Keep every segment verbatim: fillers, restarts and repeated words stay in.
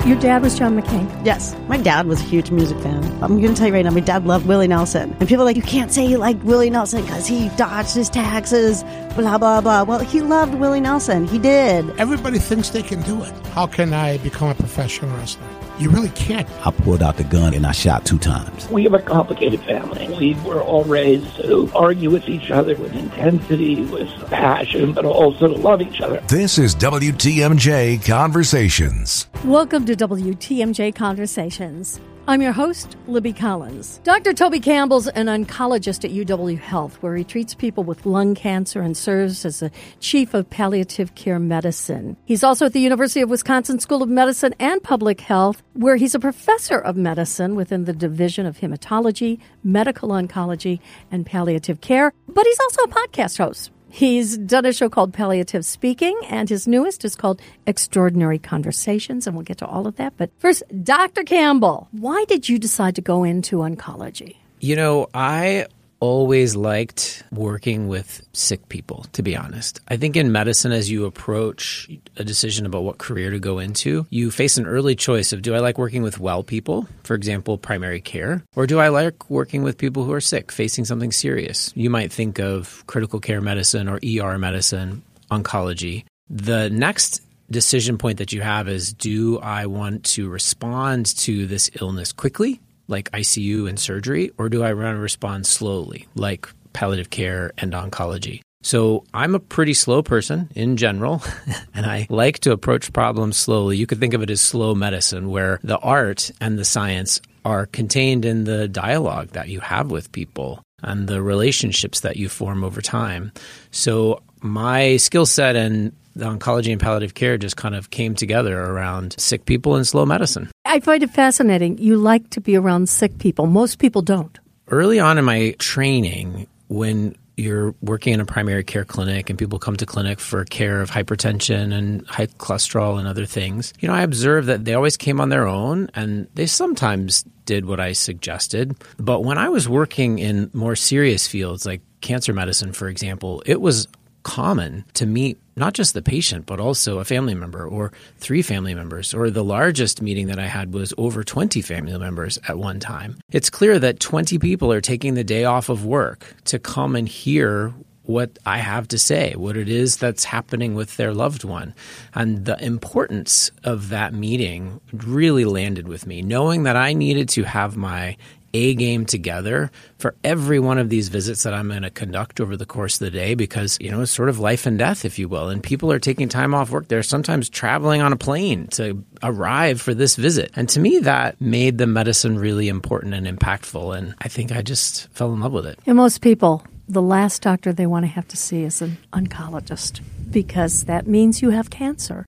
Your dad was John McCain? Yes. My dad was a huge music fan. I'm going to tell you right now, my dad loved Willie Nelson. And people are like, you can't say you like Willie Nelson because he dodged his taxes, blah, blah, blah. Well, he loved Willie Nelson. He did. Everybody thinks they can do it. How can I become a professional wrestler? You really can't. I pulled out the gun and I shot two times. We have a complicated family. We were all raised to argue with each other with intensity, with passion, but also to love each other. This is W T M J Conversations. Welcome to W T M J Conversations. I'm your host, Libby Collins. Doctor Toby Campbell's an oncologist at U W Health, where he treats people with lung cancer and serves as the chief of palliative care medicine. He's also at the University of Wisconsin School of Medicine and Public Health, where he's a professor of medicine within the Division of Hematology, Medical Oncology, and Palliative Care. But he's also a podcast host. He's done a show called Palliative Speaking, and his newest is called Extraordinary Conversations, and we'll get to all of that. But first, Doctor Campbell, why did you decide to go into oncology? You know, I always liked working with sick people, to be honest. I think in medicine, as you approach a decision about what career to go into, you face an early choice of, do I like working with well people, for example, primary care, or do I like working with people who are sick, facing something serious? You might think of critical care medicine or E R medicine, oncology. The next decision point that you have is, do I want to respond to this illness quickly, like I C U and surgery, or do I want to respond slowly, like palliative care and oncology? So I'm a pretty slow person in general, and I like to approach problems slowly. You could think of it as slow medicine, where the art and the science are contained in the dialogue that you have with people and the relationships that you form over time. So my skill set and the oncology and palliative care just kind of came together around sick people and slow medicine. I find it fascinating. You like to be around sick people. Most people don't. Early on in my training, when you're working in a primary care clinic and people come to clinic for care of hypertension and high cholesterol and other things, you know, I observed that they always came on their own and they sometimes did what I suggested. But when I was working in more serious fields like cancer medicine, for example, it was common to meet not just the patient, but also a family member or three family members, or the largest meeting that I had was over twenty family members at one time. It's clear that twenty people are taking the day off of work to come and hear what I have to say, what it is that's happening with their loved one. And the importance of that meeting really landed with me, knowing that I needed to have my A game together for every one of these visits that I'm going to conduct over the course of the day, because, you know, it's sort of life and death, if you will. And people are taking time off work. They're sometimes traveling on a plane to arrive for this visit. And to me, that made the medicine really important and impactful. And I think I just fell in love with it. And most people, the last doctor they want to have to see is an oncologist, because that means you have cancer.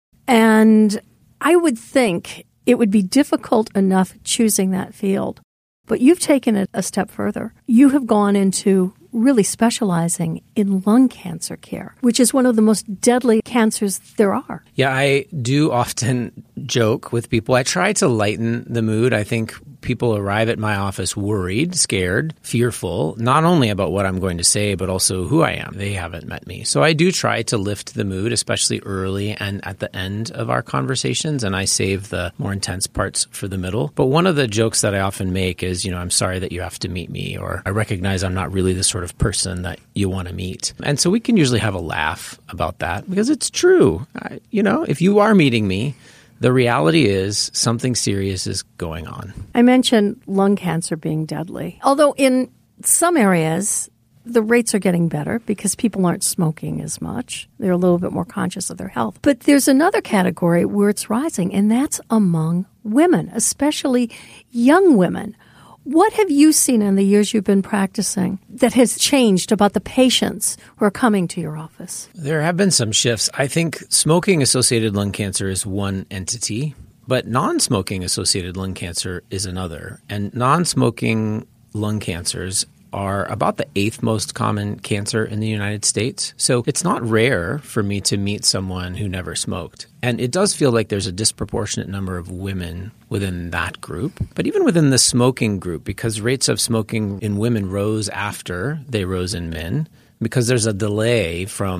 And I would think it would be difficult enough choosing that field. But you've taken it a step further. You have gone into really specializing in lung cancer care, which is one of the most deadly cancers there are. Yeah, I do often joke with people. I try to lighten the mood. I think people arrive at my office worried, scared, fearful, not only about what I'm going to say, but also who I am. They haven't met me. So I do try to lift the mood, especially early and at the end of our conversations, and I save the more intense parts for the middle. But one of the jokes that I often make is, you know, I'm sorry that you have to meet me, or I recognize I'm not really the sort of person that you want to meet. And so we can usually have a laugh about that, because it's true. I, you know, if you are meeting me, the reality is something serious is going on. I mentioned lung cancer being deadly. Although in some areas, the rates are getting better because people aren't smoking as much. They're a little bit more conscious of their health. But there's another category where it's rising, and that's among women, especially young women. What have you seen in the years you've been practicing that has changed about the patients who are coming to your office? There have been some shifts. I think smoking-associated lung cancer is one entity, but non-smoking-associated lung cancer is another. And non-smoking lung cancers are about the eighth most common cancer in the United States. So it's not rare for me to meet someone who never smoked. And it does feel like there's a disproportionate number of women within that group. But even within the smoking group, because rates of smoking in women rose after they rose in men, because there's a delay from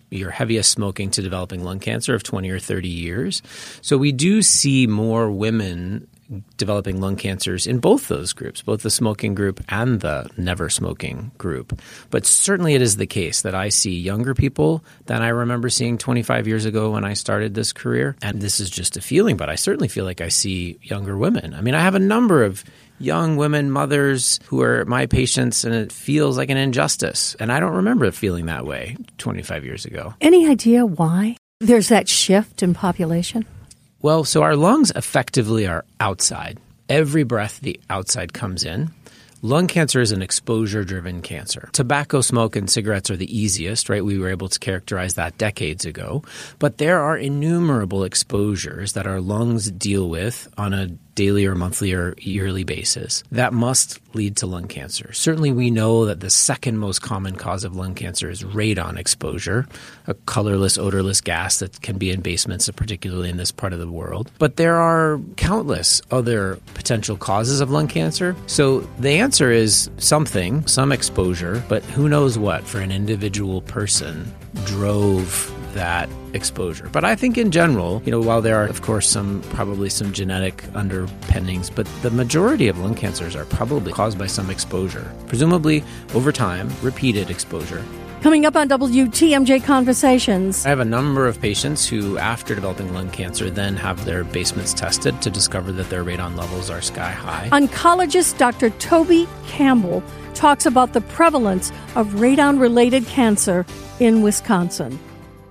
your heaviest smoking to developing lung cancer of twenty or thirty years. So we do see more women developing lung cancers in both those groups, both the smoking group and the never smoking group. But certainly it is the case that I see younger people than I remember seeing twenty-five years ago when I started this career. And this is just a feeling, but I certainly feel like I see younger women. I mean, I have a number of young women, mothers who are my patients, and it feels like an injustice. And I don't remember feeling that way twenty-five years ago. Any idea why there's that shift in population? Well, so our lungs effectively are outside. Every breath the outside comes in. Lung cancer is an exposure-driven cancer. Tobacco smoke and cigarettes are the easiest, right? We were able to characterize that decades ago. But there are innumerable exposures that our lungs deal with on a daily or monthly or yearly basis that must lead to lung cancer. Certainly we know that the second most common cause of lung cancer is radon exposure, a colorless, odorless gas that can be in basements, particularly in this part of the world. But there are countless other potential causes of lung cancer. So the answer is something, some exposure, but who knows what for an individual person drove that exposure. But I think in general, you know, while there are, of course, some probably some genetic underpinnings, but the majority of lung cancers are probably caused by some exposure, presumably over time, repeated exposure. Coming up on W T M J Conversations. I have a number of patients who, after developing lung cancer, then have their basements tested to discover that their radon levels are sky high. Oncologist Doctor Toby Campbell talks about the prevalence of radon-related cancer in Wisconsin.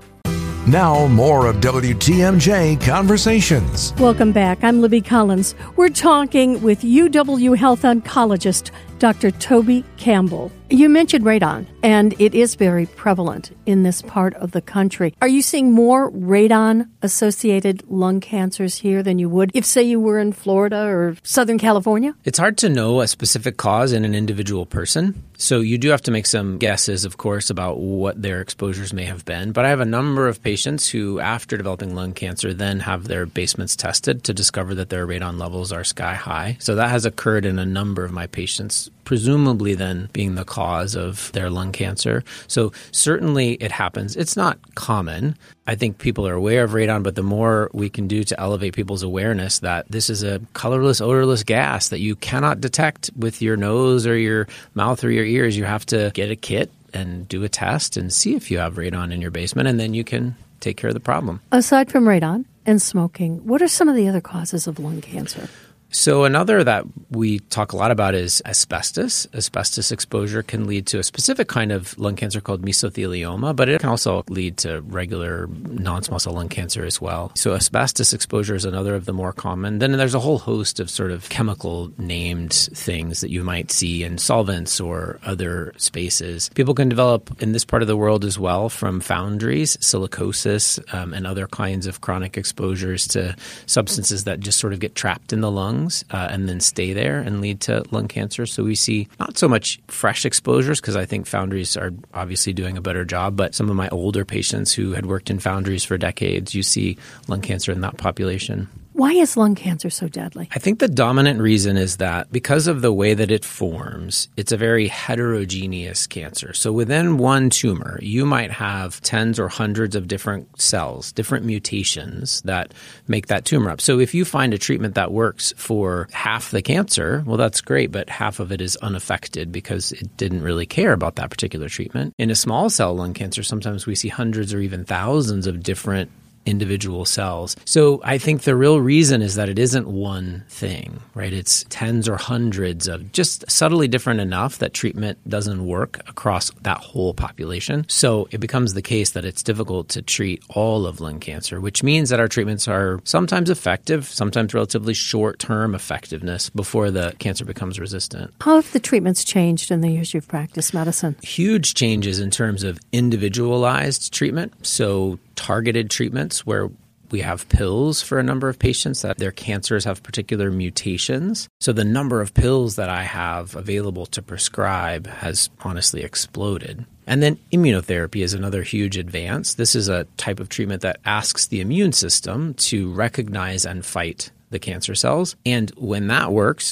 Now, more of W T M J Conversations. Welcome back. I'm Libby Collins. We're talking with U W Health oncologist Doctor Toby Campbell. You mentioned radon, and it is very prevalent in this part of the country. Are you seeing more radon-associated lung cancers here than you would if, say, you were in Florida or Southern California? It's hard to know a specific cause in an individual person. So you do have to make some guesses, of course, about what their exposures may have been. But I have a number of patients who, after developing lung cancer, then have their basements tested to discover that their radon levels are sky high. So that has occurred in a number of my patients, presumably then being the cause of their lung cancer. So certainly it happens. It's not common. I think people are aware of radon, but the more we can do to elevate people's awareness that this is a colorless, odorless gas that you cannot detect with your nose or your mouth or your ears, you have to get a kit and do a test and see if you have radon in your basement, and then you can take care of the problem. Aside from radon and smoking, what are some of the other causes of lung cancer? So another that we talk a lot about is asbestos. Asbestos exposure can lead to a specific kind of lung cancer called mesothelioma, but it can also lead to regular non-small cell lung cancer as well. So asbestos exposure is another of the more common. Then there's a whole host of sort of chemical named things that you might see in solvents or other spaces. People can develop in this part of the world as well from foundries, silicosis, um, and other kinds of chronic exposures to substances that just sort of get trapped in the lungs. Uh, and then stay there and lead to lung cancer. So we see not so much fresh exposures because I think foundries are obviously doing a better job, but some of my older patients who had worked in foundries for decades, you see lung cancer in that population. Why is lung cancer so deadly? I think the dominant reason is that because of the way that it forms, it's a very heterogeneous cancer. So within one tumor, you might have tens or hundreds of different cells, different mutations that make that tumor up. So if you find a treatment that works for half the cancer, well, that's great, but half of it is unaffected because it didn't really care about that particular treatment. In a small cell lung cancer, sometimes we see hundreds or even thousands of different individual cells. So I think the real reason is that it isn't one thing, right? It's tens or hundreds of just subtly different enough that treatment doesn't work across that whole population. So it becomes the case that it's difficult to treat all of lung cancer, which means that our treatments are sometimes effective, sometimes relatively short-term effectiveness before the cancer becomes resistant. How have the treatments changed in the years you've practiced medicine? Huge changes in terms of individualized treatment. So targeted treatments where we have pills for a number of patients that their cancers have particular mutations. So the number of pills that I have available to prescribe has honestly exploded. And then immunotherapy is another huge advance. This is a type of treatment that asks the immune system to recognize and fight the cancer cells. And when that works,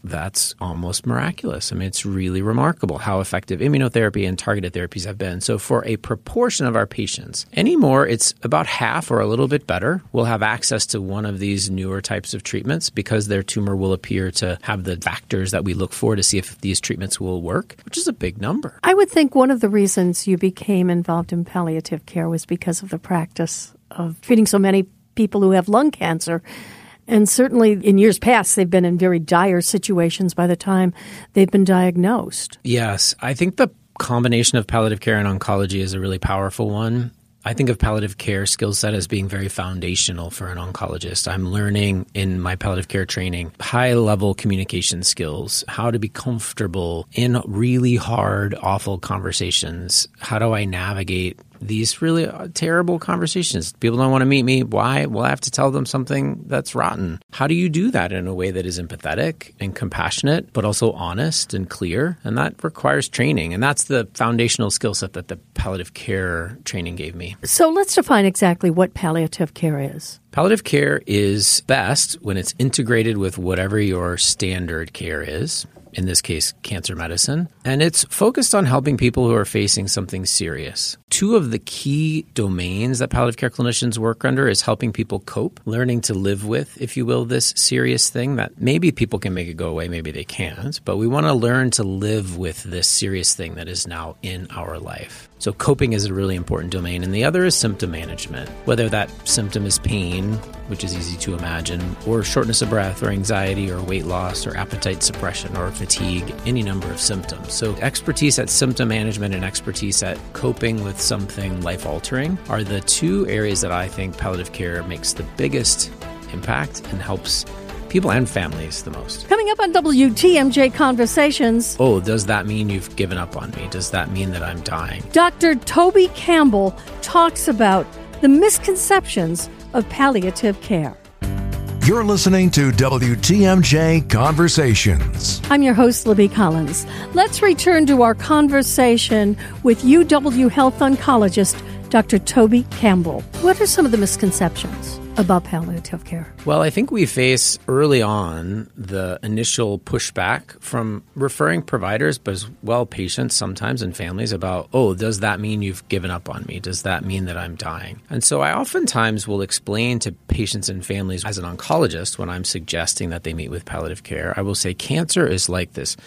that's almost miraculous. I mean, it's really remarkable how effective immunotherapy and targeted therapies have been. So for a proportion of our patients, anymore, it's about half or a little bit better will have access to one of these newer types of treatments because their tumor will appear to have the factors that we look for to see if these treatments will work, which is a big number. I would think one of the reasons you became involved in palliative care was because of the practice of treating so many people who have lung cancer. And certainly in years past, they've been in very dire situations by the time they've been diagnosed. Yes. I think the combination of palliative care and oncology is a really powerful one. I think of palliative care skill set as being very foundational for an oncologist. I'm learning in my palliative care training high-level communication skills, how to be comfortable in really hard, awful conversations. How do I navigate these really terrible conversations? People don't want to meet me. Why? Well, I have to tell them something that's rotten. How do you do that in a way that is empathetic and compassionate, but also honest and clear? And that requires training. And that's the foundational skill set that the palliative care training gave me. So let's define exactly what palliative care is. Palliative care is best when it's integrated with whatever your standard care is. In this case, cancer medicine. And it's focused on helping people who are facing something serious. Two of the key domains that palliative care clinicians work under is helping people cope, learning to live with, if you will, this serious thing that maybe people can make it go away, maybe they can't. But we want to learn to live with this serious thing that is now in our life. So coping is a really important domain. And the other is symptom management, whether that symptom is pain, which is easy to imagine, or shortness of breath, or anxiety, or weight loss, or appetite suppression, or fatigue, any number of symptoms. So expertise at symptom management and expertise at coping with something life-altering are the two areas that I think palliative care makes the biggest impact and helps people and families the most. Coming up on W T M J Conversations. Oh, does that mean you've given up on me? Does that mean that I'm dying? Doctor Toby Campbell talks about the misconceptions of palliative care. You're listening to W T M J Conversations. I'm your host, Libby Collins. Let's return to our conversation with U W Health oncologist, Doctor Toby Campbell. What are some of the misconceptions about palliative care? Well, I think we face early on the initial pushback from referring providers, but as well patients sometimes and families about, oh, does that mean you've given up on me? Does that mean that I'm dying? And so I oftentimes will explain to patients and families as an oncologist when I'm suggesting that they meet with palliative care, I will say cancer is like this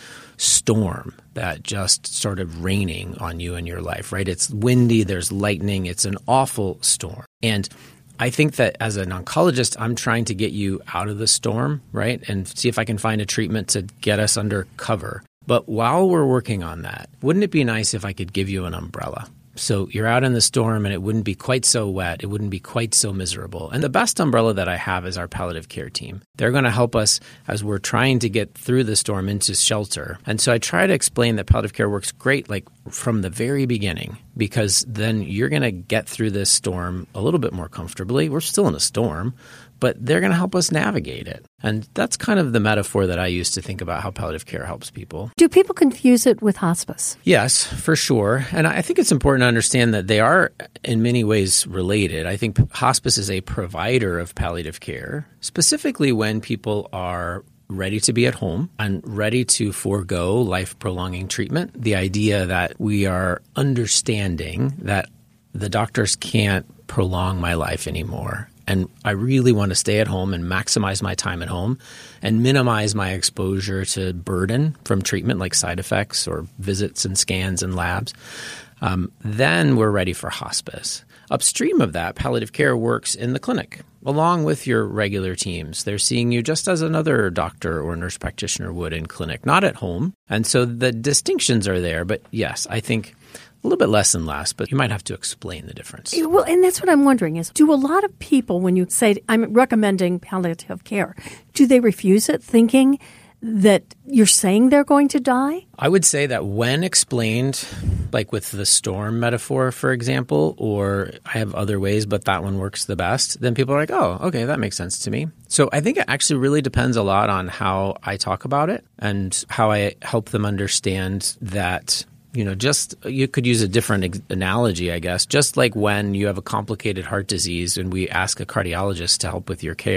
storm that just started raining on you in your life, right? It's windy, there's lightning, it's an awful storm. And I think that as an oncologist, I'm trying to get you out of the storm, right? And see if I can find a treatment to get us under cover. But while we're working on that, wouldn't it be nice if I could give you an umbrella? So you're out in the storm and it wouldn't be quite so wet. It wouldn't be quite so miserable. And the best umbrella that I have is our palliative care team. They're going to help us as we're trying to get through the storm into shelter. And so I try to explain that palliative care works great like from the very beginning, because then you're going to get through this storm a little bit more comfortably. We're still in a storm, but they're going to help us navigate it. And that's kind of the metaphor that I use to think about how palliative care helps people. Do people confuse it with hospice? Yes, for sure. And I think it's important to understand that they are in many ways related. I think hospice is a provider of palliative care, specifically when people are ready to be at home and ready to forego life-prolonging treatment. The idea that we are understanding that the doctors can't prolong my life anymore. And I really want to stay at home and maximize my time at home and minimize my exposure to burden from treatment like side effects or visits and scans and labs. Um, then we're ready for hospice. Upstream of that, palliative care works in the clinic along with your regular teams. They're seeing you just as another doctor or nurse practitioner would in clinic, not at home. And so the distinctions are there. But yes, I think a little bit less and less, but you might have to explain the difference. Well, and that's what I'm wondering is, do a lot of people, when you say, I'm recommending palliative care, do they refuse it thinking that you're saying they're going to die? I would say that when explained, like with the storm metaphor, for example, or I have other ways, but that one works the best, then people are like, oh, okay, that makes sense to me. So I think it actually really depends a lot on how I talk about it and how I help them understand that, you know, just you could use a different ex- analogy, I guess, just like when you have a complicated heart disease and we ask a cardiologist to help with your care.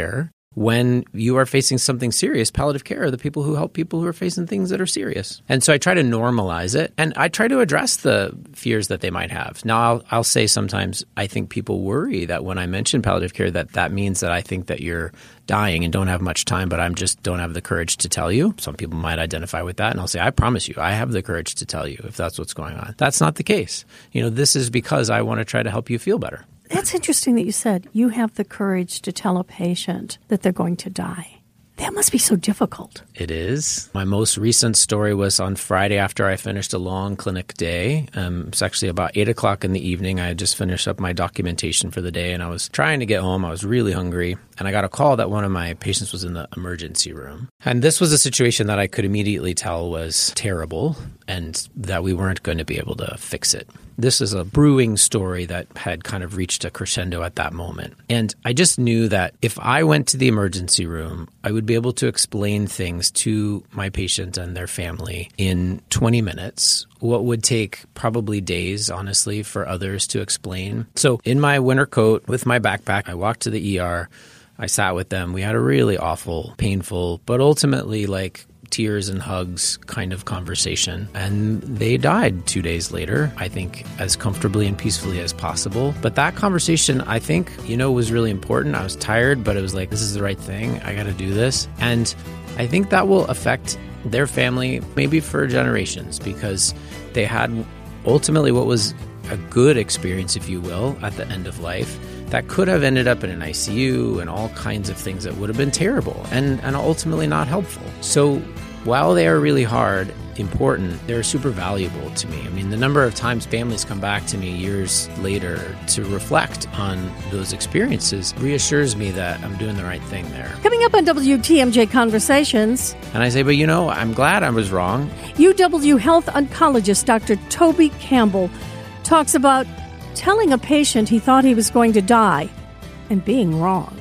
When you are facing something serious, palliative care are the people who help people who are facing things that are serious. And so I try to normalize it, and I try to address the fears that they might have. Now, I'll, I'll say sometimes I think people worry that when I mention palliative care, that that means that I think that you're dying and don't have much time, but I just don't have the courage to tell you. Some people might identify with that, and I'll say, I promise you, I have the courage to tell you if that's what's going on. That's not the case. You know, this is because I want to try to help you feel better. That's interesting that you said you have the courage to tell a patient that they're going to die. That must be so difficult. It is. My most recent story was on Friday after I finished a long clinic day. Um, it's actually about eight o'clock in the evening. I had just finished up my documentation for the day, and I was trying to get home. I was really hungry, and I got a call that one of my patients was in the emergency room. And this was a situation that I could immediately tell was terrible and that we weren't going to be able to fix it. This is a brewing story that had kind of reached a crescendo at that moment. And I just knew that if I went to the emergency room, I would be able to explain things to my patient and their family in twenty minutes, what would take probably days, honestly, for others to explain. So in my winter coat with my backpack, I walked to the E R. I sat with them. We had a really awful, painful, but ultimately like tears and hugs kind of conversation. And they died two days later, I think, as comfortably and peacefully as possible. But that conversation, I think, you know, was really important. I was tired, but it was like, this is the right thing. I got to do this. And I think that will affect their family maybe for generations, because they had ultimately what was a good experience, if you will, at the end of life that could have ended up in an I C U and all kinds of things that would have been terrible and, and ultimately not helpful. So while they are really hard, important, they're super valuable to me. I mean, the number of times families come back to me years later to reflect on those experiences reassures me that I'm doing the right thing there. Coming up on W T M J Conversations. And I say, but you know, I'm glad I was wrong. U W Health oncologist Doctor Toby Campbell talks about telling a patient he thought he was going to die and being wrong.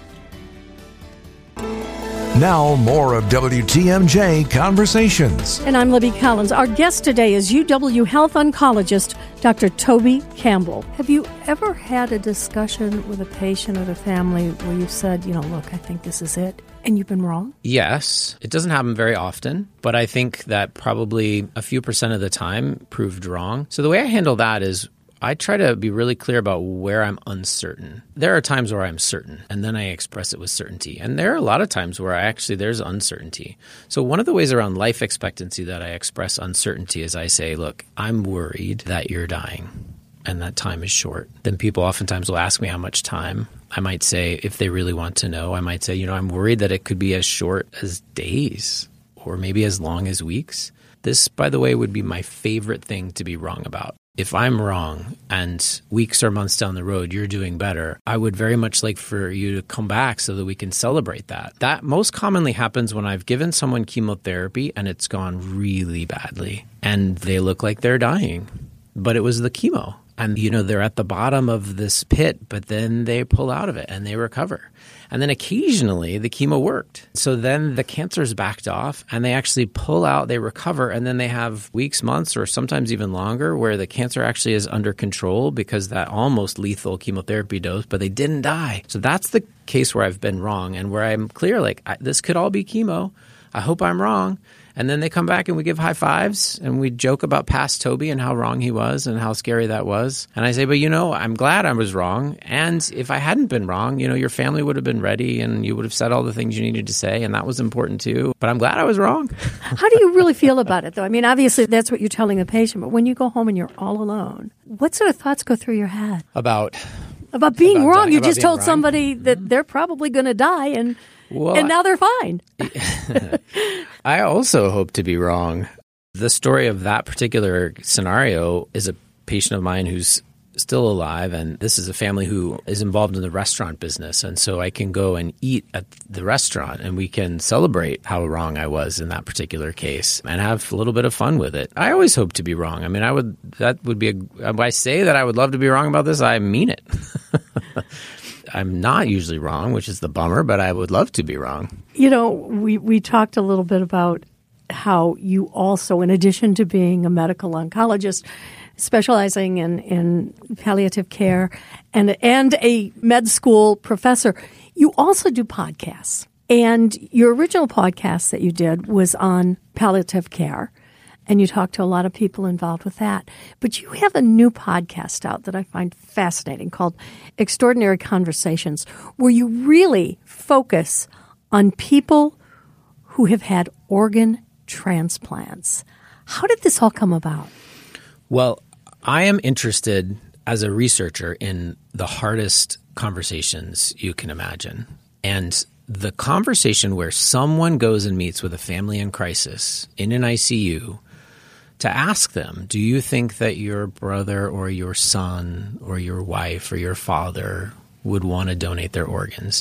Now, more of W T M J Conversations. And I'm Libby Collins. Our guest today is U W Health oncologist Doctor Toby Campbell. Have you ever had a discussion with a patient or the family where you've said, you know, look, I think this is it, and you've been wrong? Yes. It doesn't happen very often, but I think that probably a few percent of the time proved wrong. So the way I handle that is I try to be really clear about where I'm uncertain. There are times where I'm certain, and then I express it with certainty. And there are a lot of times where I actually there's uncertainty. So one of the ways around life expectancy that I express uncertainty is I say, look, I'm worried that you're dying and that time is short. Then people oftentimes will ask me how much time. I might say, if they really want to know, I might say, you know, I'm worried that it could be as short as days or maybe as long as weeks. This, by the way, would be my favorite thing to be wrong about. If I'm wrong and weeks or months down the road you're doing better, I would very much like for you to come back so that we can celebrate that. That most commonly happens when I've given someone chemotherapy and it's gone really badly and they look like they're dying, but it was the chemo. And, you know, they're at the bottom of this pit, but then they pull out of it and they recover. And then occasionally the chemo worked. So then the cancer's backed off and they actually pull out, they recover, and then they have weeks, months, or sometimes even longer where the cancer actually is under control because that almost lethal chemotherapy dose, but they didn't die. So that's the case where I've been wrong and where I'm clear, like, I, this could all be chemo. I hope I'm wrong. And then they come back and we give high fives and we joke about past Toby and how wrong he was and how scary that was. And I say, but you know, I'm glad I was wrong. And if I hadn't been wrong, you know, your family would have been ready and you would have said all the things you needed to say. And that was important too. But I'm glad I was wrong. How do you really feel about it though? I mean, obviously that's what you're telling the patient. But when you go home and you're all alone, what sort of thoughts go through your head? About? About being about wrong. dying, you about just told wrong. somebody that they're probably going to die and... Well, and now they're fine. I also hope to be wrong. The story of that particular scenario is a patient of mine who's still alive, and this is a family who is involved in the restaurant business. And so I can go and eat at the restaurant, and we can celebrate how wrong I was in that particular case and have a little bit of fun with it. I always hope to be wrong. I mean, I would, that would be, a, if I say that I would love to be wrong about this, I mean it. I'm not usually wrong, which is the bummer, but I would love to be wrong. You know, we, we talked a little bit about how you also, in addition to being a medical oncologist, specializing in, in palliative care and and a med school professor, You also do podcasts. And your original podcast that you did was on palliative care, and you talked to a lot of people involved with that. But you have a new podcast out that I find fascinating called Extraordinary Conversations, where you really focus on people who have had organ transplants. How did this all come about? Well, I am interested as a researcher in the hardest conversations you can imagine. And the conversation where someone goes and meets with a family in crisis in an I C U to ask them, do you think that your brother or your son or your wife or your father would want to donate their organs?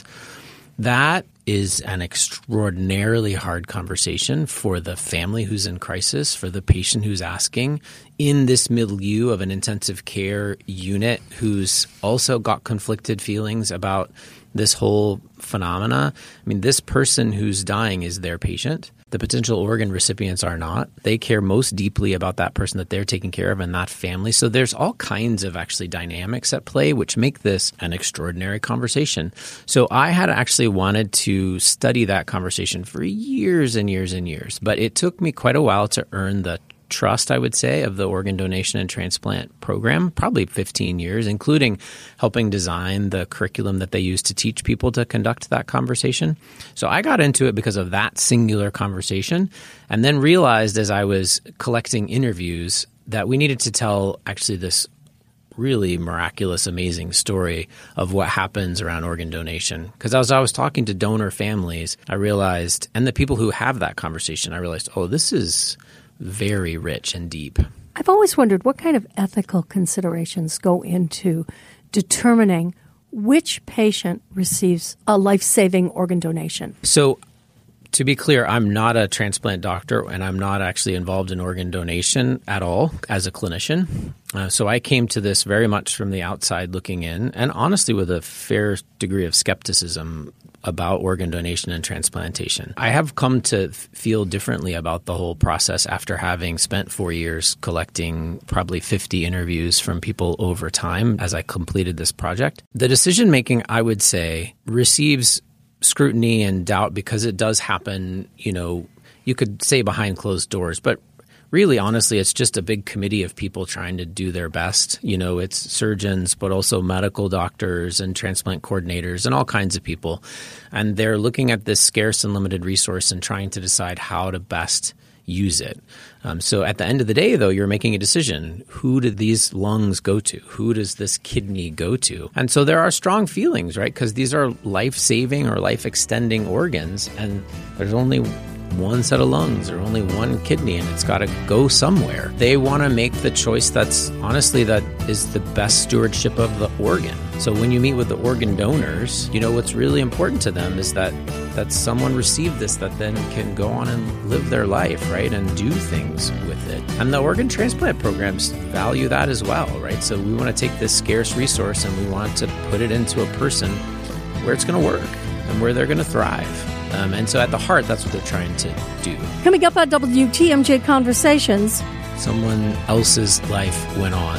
That is an extraordinarily hard conversation for the family who's in crisis, for the patient who's asking, in this milieu of an intensive care unit who's also got conflicted feelings about this whole phenomena. I mean, this person who's dying is their patient. The potential organ recipients are not. They care most deeply about that person that they're taking care of and that family. So there's all kinds of actually dynamics at play which make this an extraordinary conversation. So I had actually wanted to study that conversation for years and years and years. But it took me quite a while to earn the trust, I would say, of the organ donation and transplant program, probably fifteen years, including helping design the curriculum that they use to teach people to conduct that conversation. So I got into it because of that singular conversation, and then realized as I was collecting interviews that we needed to tell actually this really miraculous, amazing story of what happens around organ donation. Because as I was talking to donor families, I realized, and the people who have that conversation, I realized, oh, this is very rich and deep. I've always wondered what kind of ethical considerations go into determining which patient receives a life-saving organ donation. So to be clear, I'm not a transplant doctor, and I'm not actually involved in organ donation at all as a clinician. Uh, so I came to this very much from the outside looking in, and honestly with a fair degree of skepticism about organ donation and transplantation. I have come to feel differently about the whole process after having spent four years collecting probably fifty interviews from people over time as I completed this project. The decision-making, I would say, receives scrutiny and doubt because it does happen, you know, you could say behind closed doors, but really, honestly, it's just a big committee of people trying to do their best. You know, it's surgeons, but also medical doctors and transplant coordinators and all kinds of people. And they're looking at this scarce and limited resource and trying to decide how to best use it. Um, so at the end of the day, though, you're making a decision. Who do these lungs go to? Who does this kidney go to? And so there are strong feelings, right? Because these are life-saving or life-extending organs, and there's only one set of lungs or only one kidney, and it's got to go somewhere. They want to make the choice that's honestly that is the best stewardship of the organ. So when you meet with the organ donors, you know, what's really important to them is that that someone received this that then can go on and live their life, right, and do things with it. And the organ transplant programs value that as well, right? So we want to take this scarce resource and we want to put it into a person where it's going to work and where they're going to thrive. Um, and so at the heart, that's what they're trying to do. Coming up on W T M J Conversations. Someone else's life went on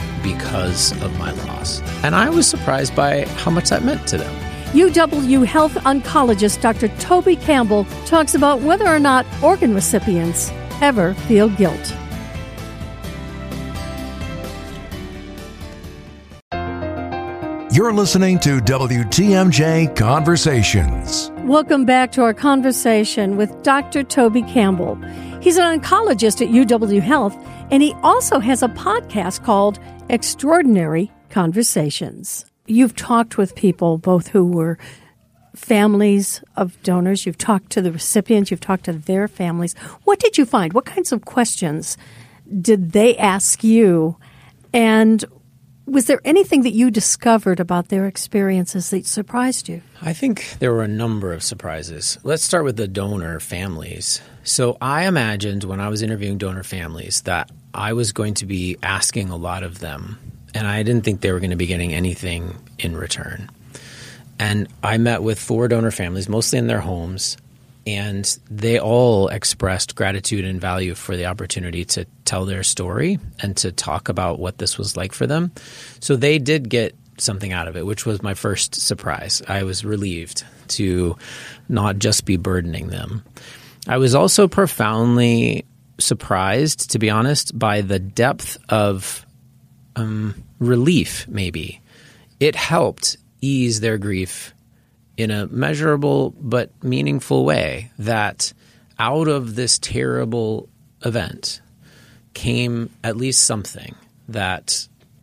because of my loss. And I was surprised by how much that meant to them. U W Health oncologist Doctor Toby Campbell talks about whether or not organ recipients ever feel guilt. You're listening to W T M J Conversations. Welcome back to our conversation with Doctor Toby Campbell. He's an oncologist at U W Health, and he also has a podcast called Extraordinary Conversations. You've talked with people, both who were families of donors, you've talked to the recipients, you've talked to their families. What did you find? What kinds of questions did they ask you? And was there anything that you discovered about their experiences that surprised you? I think there were a number of surprises. Let's start with the donor families. So I imagined when I was interviewing donor families that I was going to be asking a lot of them, and I didn't think they were going to be getting anything in return. And I met with four donor families, mostly in their homes, and they all expressed gratitude and value for the opportunity to tell their story and to talk about what this was like for them. So they did get something out of it, which was my first surprise. I was relieved to not just be burdening them. I was also profoundly surprised, to be honest, by the depth of um, relief, maybe. It helped ease their grief in a measurable but meaningful way, that out of this terrible event came at least something that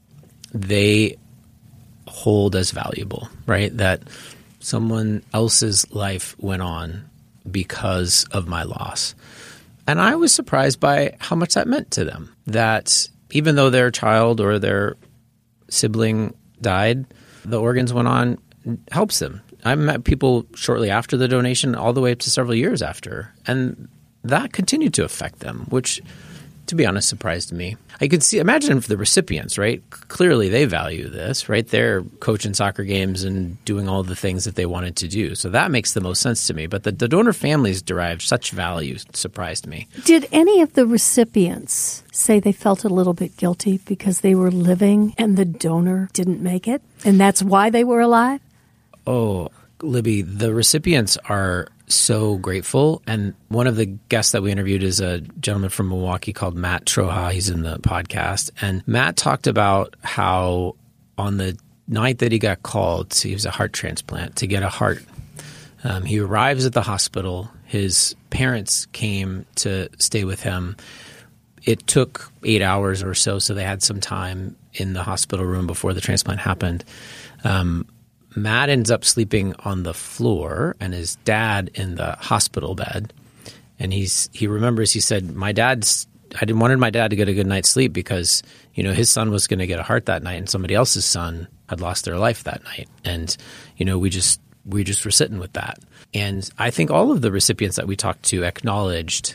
they hold as valuable, right? That someone else's life went on because of my loss. And I was surprised by how much that meant to them, that even though their child or their sibling died, the organs went on, helps them. I met people shortly after the donation, all the way up to several years after, and that continued to affect them, which, to be honest, surprised me. I could see, imagine for the recipients, right? Clearly they value this, right? They're coaching soccer games and doing all the things that they wanted to do. So that makes the most sense to me. But the, the donor families derived such value surprised me. Did any of the recipients say they felt a little bit guilty because they were living and the donor didn't make it? And that's why they were alive? Oh, Libby, the recipients are so grateful. And one of the guests that we interviewed is a gentleman from Milwaukee called Matt Troha. He's in the podcast. And Matt talked about how on the night that he got called, he was a heart transplant, to get a heart. Um, he arrives at the hospital. His parents came to stay with him. It took eight hours or so, so they had some time in the hospital room before the transplant happened. Um, Matt ends up sleeping on the floor and his dad in the hospital bed. And he's he remembers he said, my dad's I didn't wanted my dad to get a good night's sleep because, you know, his son was going to get a heart that night and somebody else's son had lost their life that night. And, you know, we just we just were sitting with that. And I think all of the recipients that we talked to acknowledged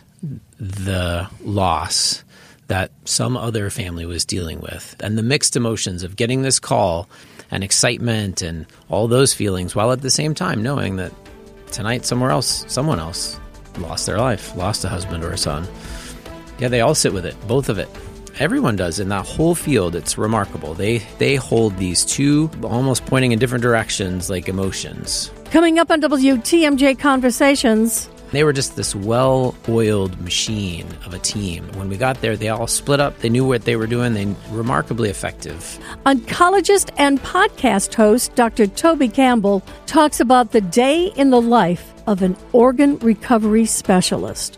the loss that some other family was dealing with and the mixed emotions of getting this call and excitement and all those feelings, while at the same time knowing that tonight somewhere else, someone else lost their life, lost a husband or a son. Yeah, they all sit with it, both of it. Everyone does in that whole field. It's remarkable. They they hold these two almost pointing in different directions like emotions. Coming up on W T M J Conversations. They were just this well-oiled machine of a team. When we got there, they all split up. They knew what they were doing. They were remarkably effective. Oncologist and podcast host Doctor Toby Campbell talks about the day in the life of an organ recovery specialist.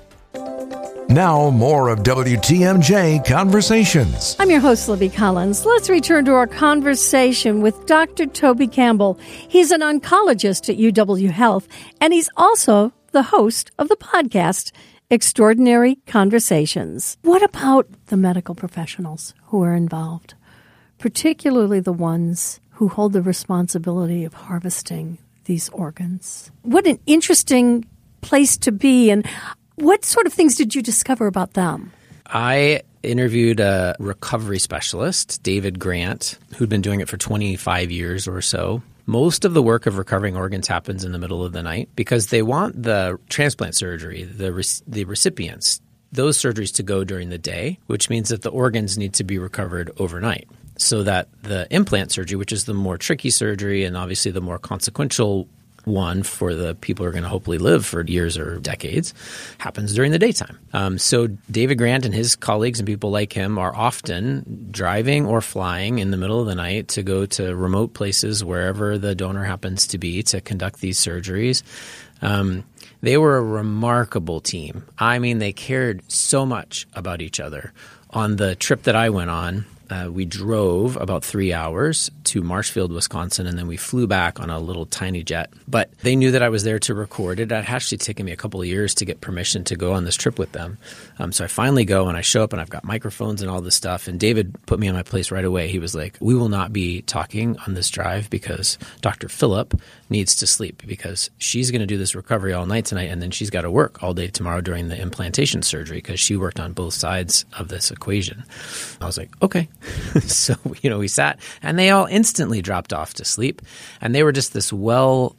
Now, more of W T M J Conversations. I'm your host, Libby Collins. Let's return to our conversation with Doctor Toby Campbell. He's an oncologist at U W Health, and he's also the host of the podcast, Extraordinary Conversations. What about the medical professionals who are involved, particularly the ones who hold the responsibility of harvesting these organs? What an interesting place to be, and what sort of things did you discover about them? I interviewed a recovery specialist, David Grant, who'd been doing it for twenty-five years or so. Most of the work of recovering organs happens in the middle of the night because they want the transplant surgery, the re- the recipients, those surgeries to go during the day, which means that the organs need to be recovered overnight so that the implant surgery, which is the more tricky surgery and obviously the more consequential one for the people who are going to hopefully live for years or decades, happens during the daytime. Um, so David Grant and his colleagues and people like him are often driving or flying in the middle of the night to go to remote places wherever the donor happens to be to conduct these surgeries. Um, they were a remarkable team. I mean, they cared so much about each other. On the trip that I went on, Uh, we drove about three hours to Marshfield, Wisconsin, and then we flew back on a little tiny jet. But they knew that I was there to record it. It had actually taken me a couple of years to get permission to go on this trip with them. Um, so I finally go, and I show up, and I've got microphones and all this stuff. And David put me on my place right away. He was like, we will not be talking on this drive because Doctor Phillip needs to sleep because she's going to do this recovery all night tonight, and then she's got to work all day tomorrow during the implantation surgery because she worked on both sides of this equation. I was like, okay. So, you know, we sat and they all instantly dropped off to sleep, and they were just this well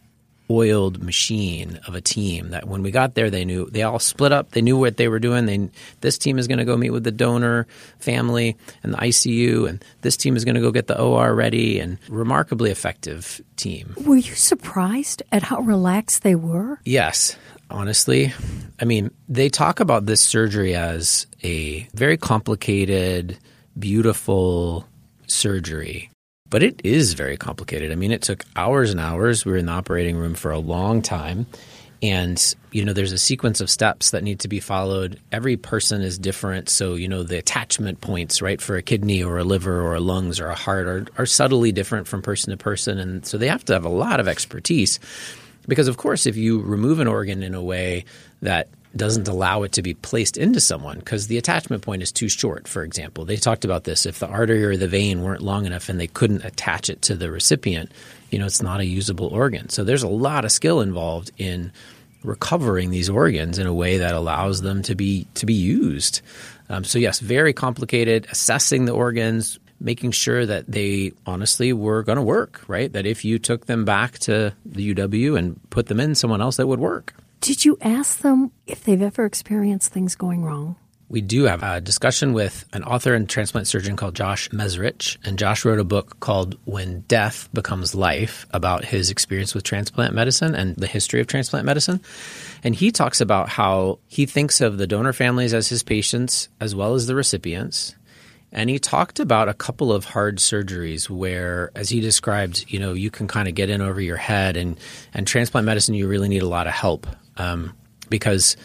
oiled machine of a team that when we got there, they knew they all split up. They knew what they were doing. They this team is going to go meet with the donor family and the I C U, and this team is going to go get the O R ready. And remarkably effective team. Were you surprised at how relaxed they were? Yes, honestly. I mean, they talk about this surgery as a very complicated, beautiful surgery. But it is very complicated. I mean, it took hours and hours. We were in the operating room for a long time. And, you know, there's a sequence of steps that need to be followed. Every person is different. So, you know, the attachment points, right, for a kidney or a liver or a lungs or a heart are, are subtly different from person to person. And so they have to have a lot of expertise. Because, of course, if you remove an organ in a way that doesn't allow it to be placed into someone because the attachment point is too short, for example. They talked about this. If the artery or the vein weren't long enough and they couldn't attach it to the recipient, you know, it's not a usable organ. So there's a lot of skill involved in recovering these organs in a way that allows them to be to be used. Um, so, yes, very complicated, assessing the organs, making sure that they honestly were going to work, right? That if you took them back to the U W and put them in someone else, that would work. Did you ask them if they've ever experienced things going wrong? We do have a discussion with an author and transplant surgeon called Josh Mesrich. And Josh wrote a book called When Death Becomes Life about his experience with transplant medicine and the history of transplant medicine. And he talks about how he thinks of the donor families as his patients as well as the recipients. And he talked about a couple of hard surgeries where, as he described, you know, you can kind of get in over your head. And, and transplant medicine, you really need a lot of help um, because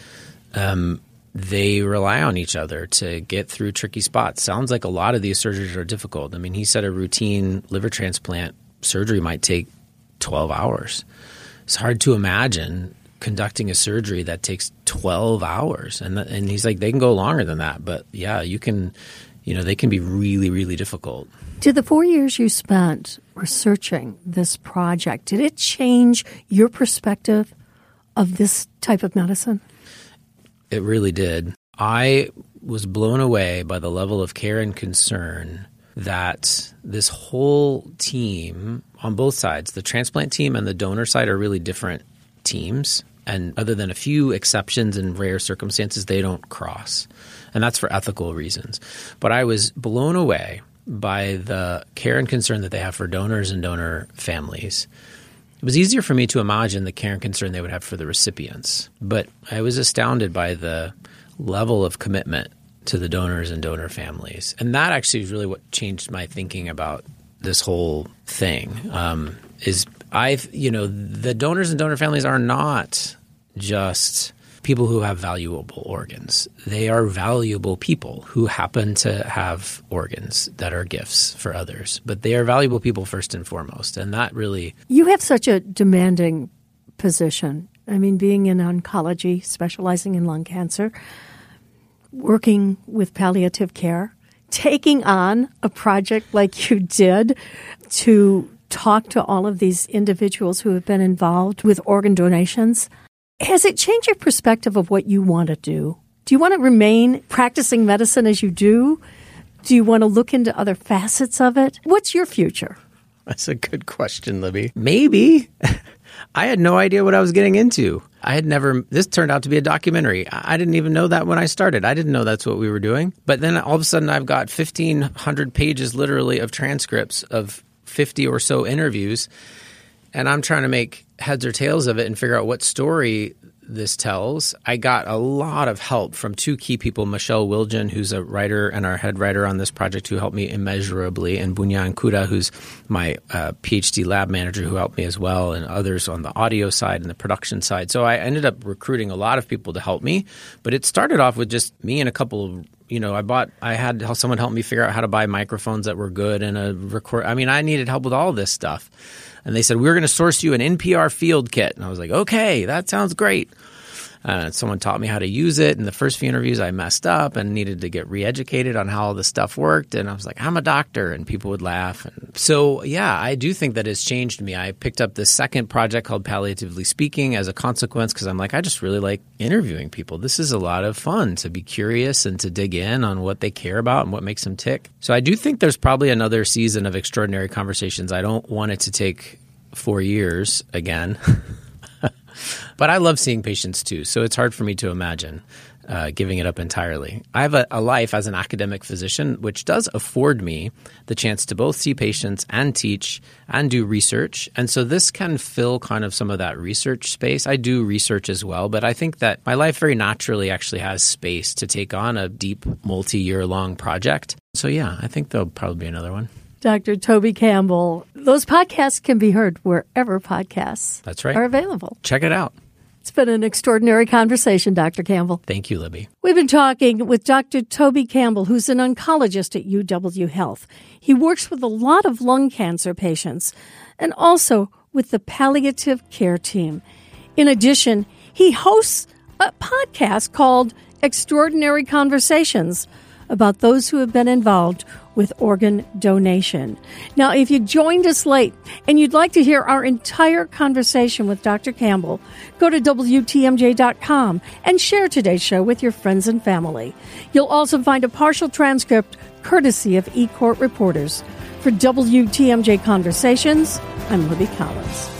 um, they rely on each other to get through tricky spots. Sounds like a lot of these surgeries are difficult. I mean, he said a routine liver transplant surgery might take twelve hours. It's hard to imagine conducting a surgery that takes twelve hours. And, and he's like, they can go longer than that. But, yeah, you can – you know, they can be really, really difficult. Did the four years you spent researching this project, did it change your perspective of this type of medicine? It really did. I was blown away by the level of care and concern that this whole team on both sides, the transplant team and the donor side, are really different teams. And other than a few exceptions in rare circumstances, they don't cross. And that's for ethical reasons. But I was blown away by the care and concern that they have for donors and donor families. It was easier for me to imagine the care and concern they would have for the recipients. But I was astounded by the level of commitment to the donors and donor families. And that actually is really what changed my thinking about this whole thing. Um, is I've, you know, the donors and donor families are not just people who have valuable organs. They are valuable people who happen to have organs that are gifts for others. But they are valuable people first and foremost. And that really... You have such a demanding position. I mean, being in oncology, specializing in lung cancer, working with palliative care, taking on a project like you did to talk to all of these individuals who have been involved with organ donations. Has it changed your perspective of what you want to do? Do you want to remain practicing medicine as you do? Do you want to look into other facets of it? What's your future? That's a good question, Libby. Maybe. I had no idea what I was getting into. I had never – this turned out to be a documentary. I didn't even know that when I started. I didn't know that's what we were doing. But then all of a sudden I've got fifteen hundred pages literally of transcripts of fifty or so interviews, and I'm trying to make heads or tails of it and figure out what story this tells. I got a lot of help from two key people, Michelle Wilgen, who's a writer and our head writer on this project, who helped me immeasurably, and Bunyan Kuda, who's my uh, PhD lab manager, who helped me as well, and others on the audio side and the production side. So I ended up recruiting a lot of people to help me, but it started off with just me and a couple of You know, I bought, I had someone help me figure out how to buy microphones that were good and a record. I mean, I needed help with all this stuff. And they said, we're going to source you an N P R field kit. And I was like, okay, that sounds great. Uh, someone taught me how to use it. In the first few interviews, I messed up and needed to get re-educated on how all this stuff worked. And I was like, I'm a doctor. And people would laugh. And so, yeah, I do think that it's changed me. I picked up this second project called Palliatively Speaking as a consequence because I'm like, I just really like interviewing people. This is a lot of fun to be curious and to dig in on what they care about and what makes them tick. So I do think there's probably another season of Extraordinary Conversations. I don't want it to take four years again. But I love seeing patients too, so it's hard for me to imagine uh, giving it up entirely. I have a, a life as an academic physician, which does afford me the chance to both see patients and teach and do research. And so this can fill kind of some of that research space. I do research as well, but I think that my life very naturally actually has space to take on a deep multi-year long project. So yeah, I think there'll probably be another one. Doctor Toby Campbell. Those podcasts can be heard wherever podcasts That's right. are available. Check it out. It's been an extraordinary conversation, Doctor Campbell. Thank you, Libby. We've been talking with Doctor Toby Campbell, who's an oncologist at U W Health. He works with a lot of lung cancer patients and also with the palliative care team. In addition, he hosts a podcast called Extraordinary Conversations about those who have been involved with organ donation. Now, if you joined us late and you'd like to hear our entire conversation with Doctor Campbell, go to W T M J dot com and share today's show with your friends and family. You'll also find a partial transcript courtesy of eCourt reporters. For W T M J Conversations, I'm Libby Collins.